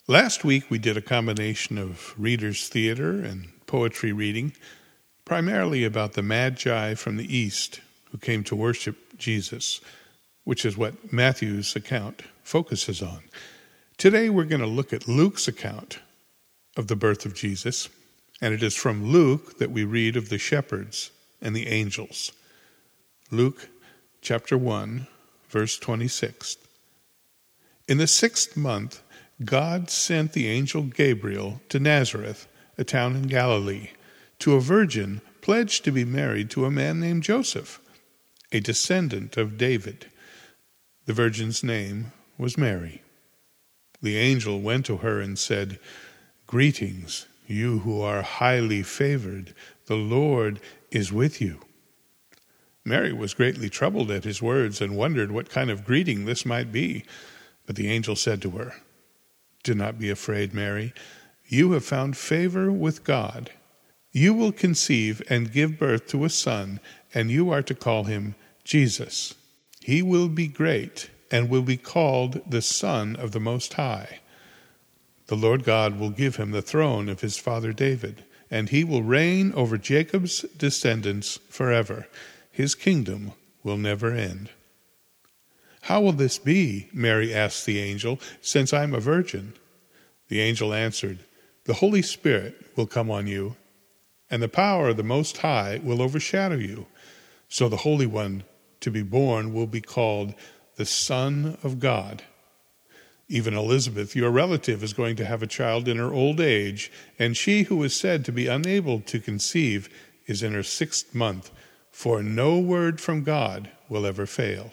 Last week we did a combination of readers' theater and poetry reading, primarily about the Magi from the East who came to worship Jesus, which is what Matthew's account focuses on. Today we're going to look at Luke's account of the birth of Jesus, and it is from Luke that we read of the shepherds and the angels. Luke chapter 1, verse 26. In the 6th month, God sent the angel Gabriel to Nazareth, a town in Galilee, to a virgin pledged to be married to a man named Joseph, a descendant of David. The virgin's name was Mary. The angel went to her and said, "Greetings, you who are highly favored. The Lord is with you." Mary was greatly troubled at his words and wondered what kind of greeting this might be. But the angel said to her, "Do not be afraid, Mary. You have found favor with God. You will conceive and give birth to a son, and you are to call him Jesus. He will be great and will be called the Son of the Most High. The Lord God will give him the throne of his father David, and he will reign over Jacob's descendants forever. His kingdom will never end." "How will this be?" Mary asked the angel, "since I'm a virgin?" The angel answered, "The Holy Spirit will come on you, and the power of the Most High will overshadow you. So the Holy One to be born will be called the Son of God. Even Elizabeth, your relative, is going to have a child in her old age, and she who is said to be unable to conceive is in her 6th month, for no word from God will ever fail."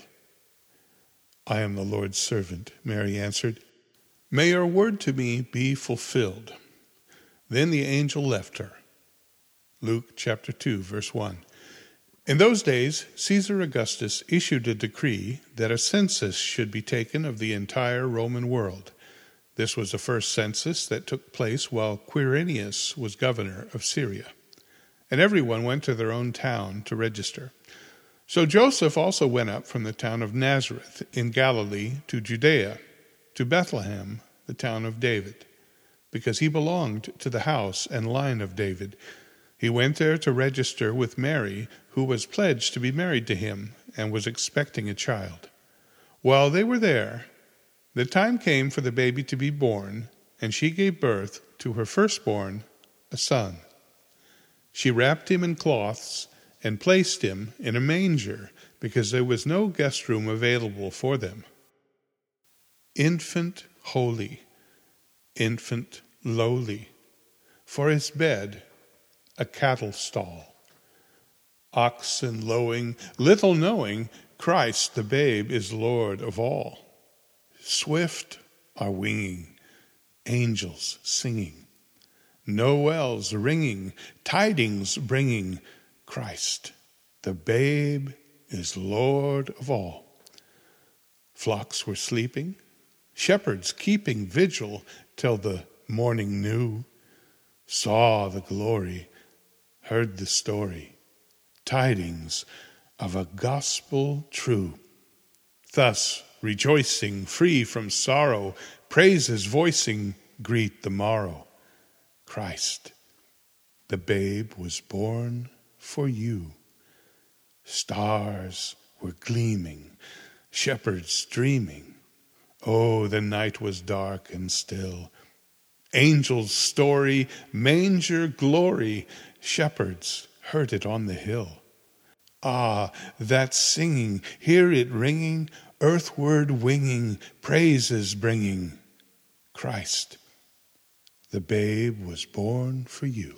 "I am the Lord's servant," Mary answered. "May your word to me be fulfilled." Then the angel left her. Luke chapter 2, verse 1. In those days, Caesar Augustus issued a decree that a census should be taken of the entire Roman world. This was the first census that took place while Quirinius was governor of Syria. And everyone went to their own town to register. So Joseph also went up from the town of Nazareth in Galilee to Judea, to Bethlehem, the town of David, because he belonged to the house and line of David. He went there to register with Mary, who was pledged to be married to him and was expecting a child. While they were there, the time came for the baby to be born, and she gave birth to her firstborn, a son. She wrapped him in cloths and placed him in a manger because there was no guest room available for them. Infant holy, infant lowly, for his bed a cattle stall. Oxen lowing, little knowing, Christ the babe is Lord of all. Swift are winging, angels singing, Noel's ringing, tidings bringing, Christ the babe is Lord of all. Flocks were sleeping, shepherds keeping vigil till the morning new, saw the glory, heard the story, tidings of a gospel true. Thus, rejoicing, free from sorrow, praises voicing, greet the morrow. Christ, the babe, was born for you. Stars were gleaming, shepherds dreaming. Oh, the night was dark and still. Angels' story, manger glory, shepherds heard it on the hill. Ah, that singing, hear it ringing, earthward winging, praises bringing. Christ, the babe, was born for you.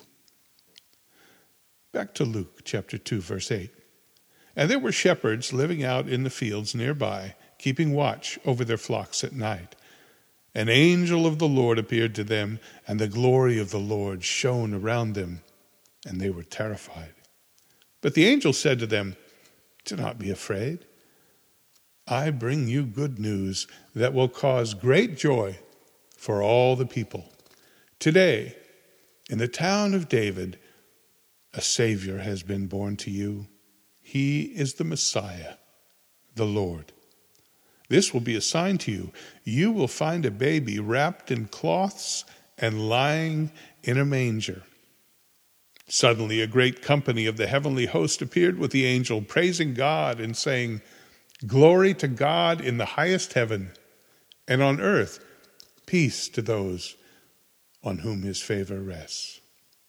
Back to Luke chapter 2, verse 8. And there were shepherds living out in the fields nearby, keeping watch over their flocks at night. An angel of the Lord appeared to them, and the glory of the Lord shone around them, and they were terrified. But the angel said to them, "Do not be afraid. I bring you good news that will cause great joy for all the people. Today, in the town of David, a Savior has been born to you. He is the Messiah, the Lord. This will be a sign to you. You will find a baby wrapped in cloths and lying in a manger." Suddenly a great company of the heavenly host appeared with the angel, praising God and saying, "Glory to God in the highest heaven, and on earth peace to those on whom his favor rests."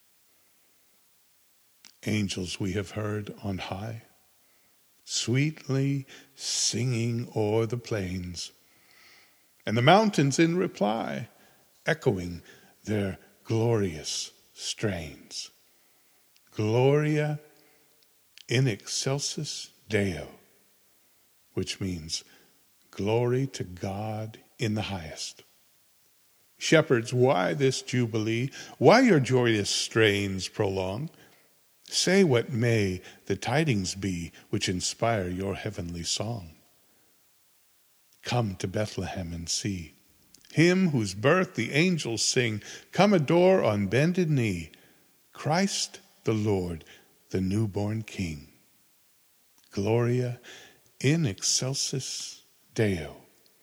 Angels we have heard on high, sweetly singing o'er the plains, and the mountains in reply, echoing their glorious strains. Gloria in excelsis Deo, which means glory to God in the highest. Shepherds, why this jubilee? Why your joyous strains prolong? Say what may the tidings be which inspire your heavenly song. Come to Bethlehem and see him whose birth the angels sing. Come adore on bended knee Christ the Lord, the newborn King. Gloria in excelsis Deo.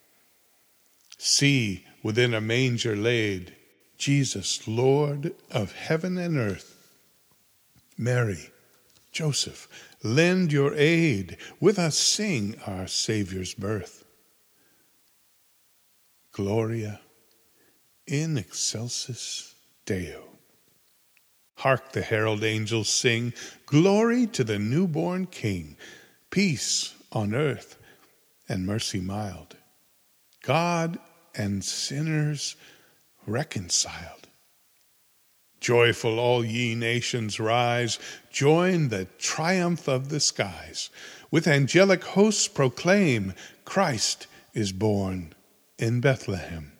See, within a manger laid, Jesus, Lord of heaven and earth. Mary, Joseph, lend your aid. With us sing our Savior's birth. Gloria in excelsis Deo. Hark the herald angels sing, glory to the newborn King, peace on earth and mercy mild, God and sinners reconciled. Joyful all ye nations rise, join the triumph of the skies. With angelic hosts proclaim, Christ is born in Bethlehem.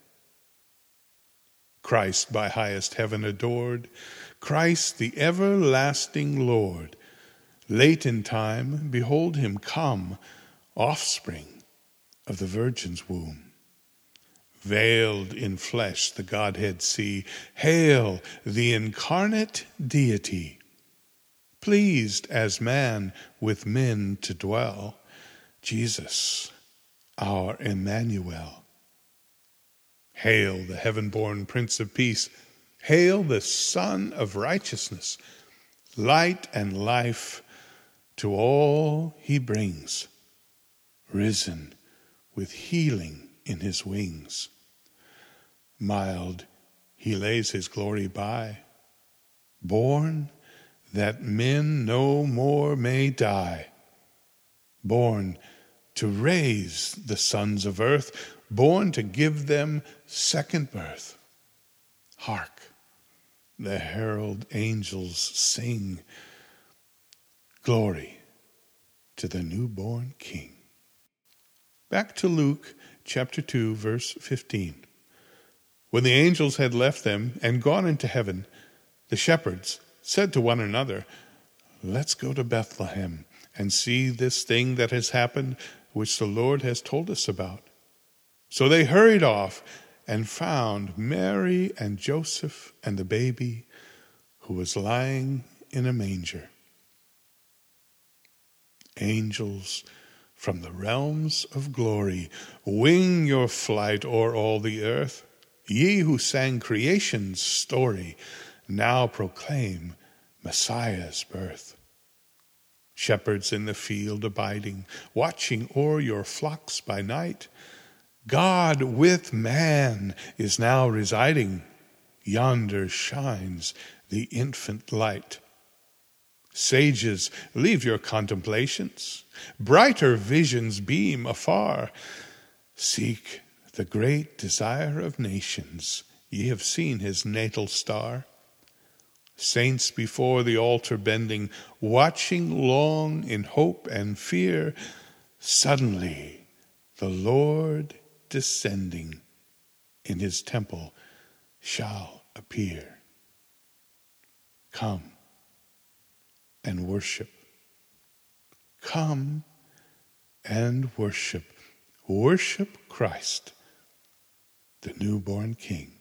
Christ by highest heaven adored, Christ the everlasting Lord. Late in time, behold him come, offspring of the Virgin's womb. Veiled in flesh the Godhead see, hail the incarnate deity. Pleased as man with men to dwell, Jesus, our Emmanuel. Hail the heaven-born Prince of Peace, hail the Son of Righteousness, light and life to all he brings, risen with healing in his wings. Mild he lays his glory by, born that men no more may die, born to raise the sons of earth, born to give them second birth. Hark, the herald angels sing, glory to the newborn King. Back to Luke chapter 2, verse 15. When the angels had left them and gone into heaven, the shepherds said to one another, "Let's go to Bethlehem and see this thing that has happened, which the Lord has told us about." So they hurried off and found Mary and Joseph and the baby who was lying in a manger. Angels from the realms of glory, wing your flight o'er all the earth. Ye who sang creation's story, now proclaim Messiah's birth. Shepherds in the field abiding, watching o'er your flocks by night, God with man is now residing. Yonder shines the infant light. Sages, leave your contemplations. Brighter visions beam afar. Seek the great desire of nations. Ye have seen his natal star. Saints before the altar bending, watching long in hope and fear. Suddenly the Lord descending in his temple shall appear. Come and worship. Come and worship. Worship Christ, the newborn King.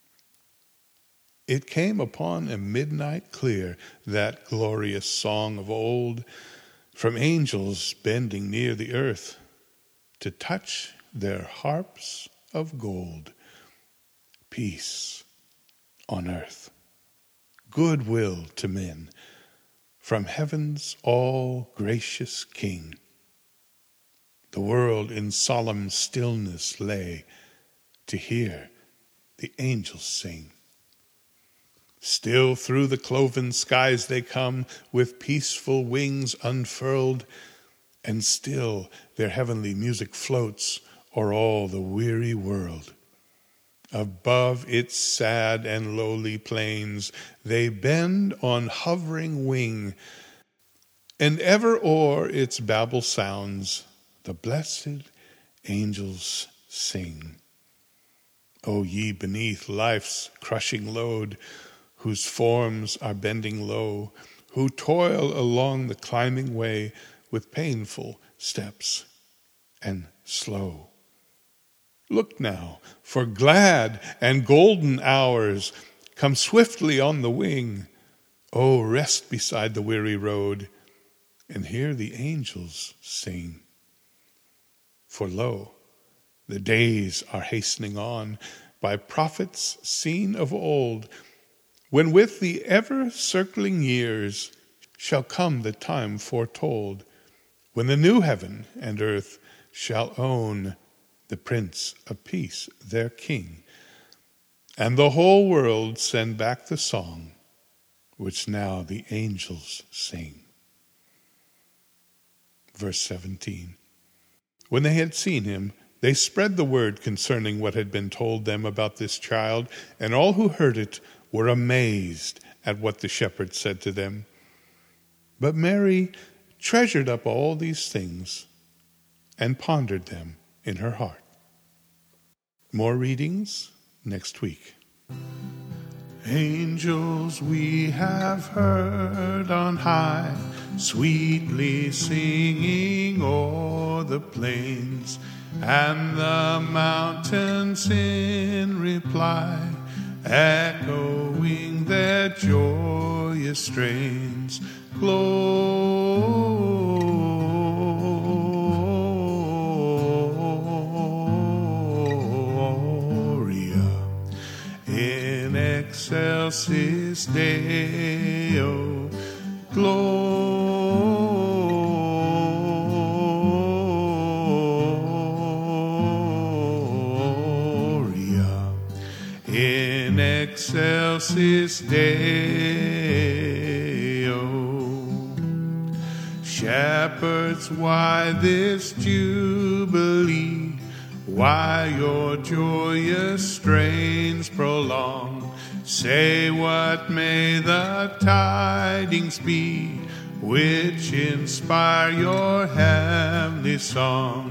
It came upon a midnight clear, that glorious song of old, from angels bending near the earth, to touch their harps of gold. Peace on earth, goodwill to men, from heaven's all-gracious King. The world in solemn stillness lay to hear the angels sing. Still through the cloven skies they come with peaceful wings unfurled, and still their heavenly music floats o'er all the weary world. Above its sad and lowly plains they bend on hovering wing, and ever o'er its babel sounds the blessed angels sing. O ye beneath life's crushing load, whose forms are bending low, who toil along the climbing way with painful steps and slow. Look now, for glad and golden hours come swiftly on the wing. Oh, rest beside the weary road and hear the angels sing. For lo, the days are hastening on by prophets seen of old, when with the ever-circling years shall come the time foretold, when the new heaven and earth shall own the Prince of Peace, their King, and the whole world send back the song which now the angels sing. Verse 17. When they had seen him, they spread the word concerning what had been told them about this child, and all who heard it were amazed at what the shepherds said to them. But Mary treasured up all these things and pondered them in her heart. More readings next week. Angels we have heard on high, sweetly singing o'er the plains, and the mountains in reply, echoing their joyous strains. Gloria in excelsis Deo. Gloria in excelsis Deo. Shepherds, why this jubilee? Why your joyous strains prolong? Say, what may the tidings be which inspire your heavenly song?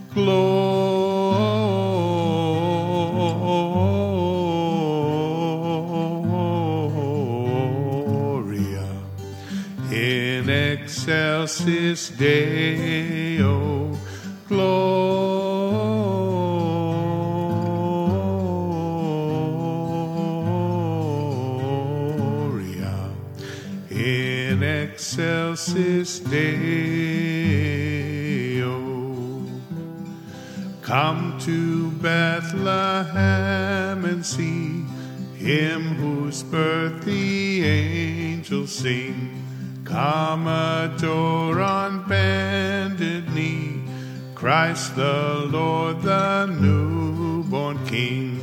Gloria in excelsis Deo. Gloria in excelsis Deo. Come to Bethlehem and see him whose birth the angels sing. Come adore on bended knee Christ the Lord, the newborn King.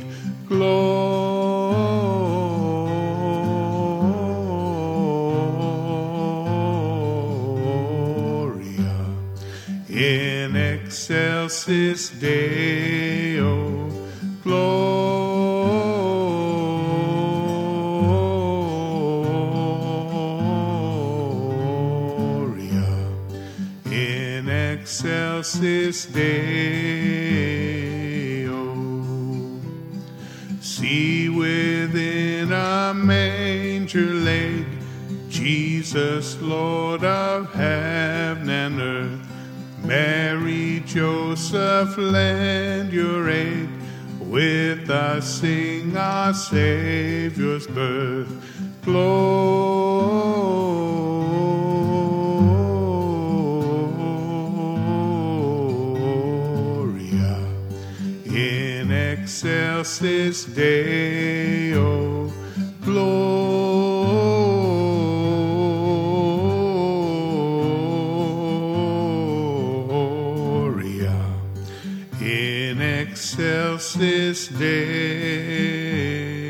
Gloria in excelsis Deo. Gloria in excelsis Deo. See, within a manger laid Jesus, Lord of heaven and earth. Mary, Joseph, lend your aid. With us sing our Savior's birth. Gloria excelsis Deo Gloria, in excelsis Deo.